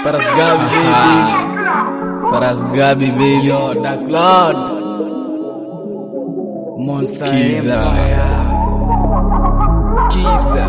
Paras Gabi baby. Paras Gabi baby. Yo, Dark Lord. Monster Kiza. Kiza.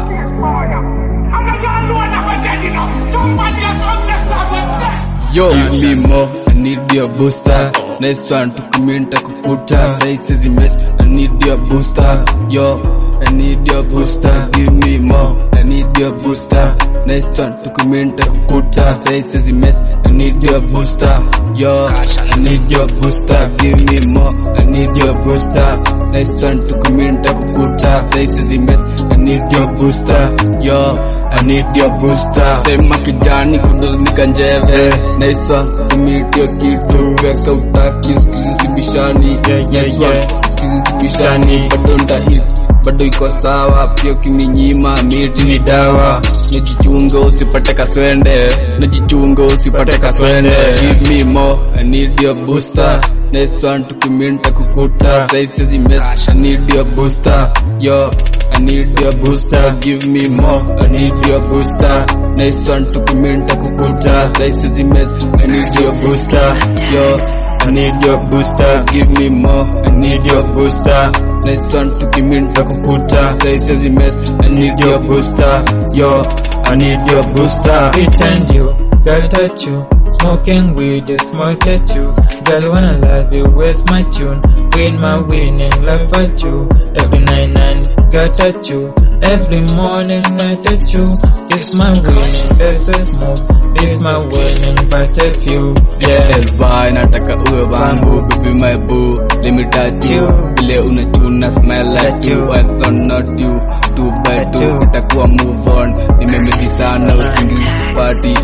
Yo, give me more, I need your booster. Next one to come in, takukuta. Say says mess, I need your booster. Yo, I need your booster. Give me more, I need your booster. Next one to come in, takukuta. Say says mess, I need your booster. Yo, I need your booster. Give me more, I need your booster. Next one to come in, takukuta. Say says mess, I need your booster. Yo, I need your booster. Sema kijani kudonika njeve. Nice one, commit your kitu. Weka utaki, skizi bishani. Nice one, skizi bishani. Bado ndahit, bado iko sawa. Pio kiminyima, miti ni dawa. Najichunga usipate kaswende. Najichunga usipate kaswende. Give me more, I need your booster. Next one to commit takukuta. Say says mess, I need your booster. Yo, I need your booster. Give me more, I need your booster. Next one to commit takukuta. Say says mess, I need your booster. Yo, I need your booster. Give me more, I need your booster. Next one to commit takukuta. Say says mess, I need your booster. Yo, I need your booster. Pretend you, girl touch you. Smoking weed, a small tattoo. Girl wanna love you, where's my tune? Win my winning, love at you. Every night, girl touch you. Every morning I touch you. It's my winning, there's a smoke. It's my winning, but if you, yeah. Elvai nataka uwe wangu, baby my boo. Let me touch you. Vile unachuna smell like you. I thought not you. 2 by 2 itakuwa move on. Nimemedi sana usingizi party.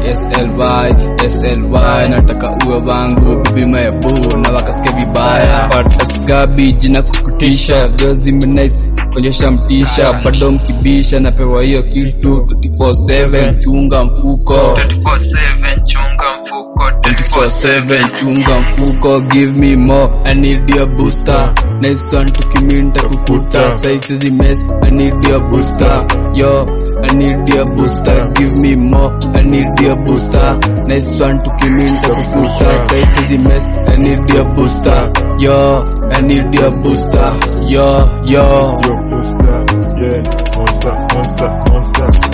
SLY nataka uwe wangu, baby my boo. Na wakasikia vibaya Paras Gabi jina kukutisha. Girls imenice konyesha mtisha. Bado mkibisha napewa hiyo kitu. 24/7 chunga mfuko. 24/7 chunga mfuko. 24/7 chunga mfuko. Give me more, I need your booster. Next one to kiminta kukuta. Say says mess, I need your booster. Yo, I need your booster. Give me more, I need your booster. Next one to kiminta kukuta. Say says mess, I need your booster. Yo, I need your booster. Yo. Your booster, yeah, monster.